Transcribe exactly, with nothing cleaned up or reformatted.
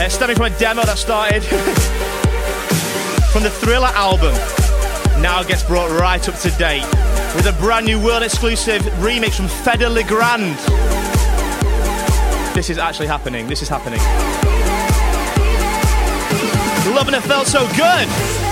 Yeah, stemming from a demo that started from the Thriller album, now gets brought right up to date with a brand new world exclusive remix from Fedde Le Grand. This is actually happening. This is happening. Loving It Felt So Good.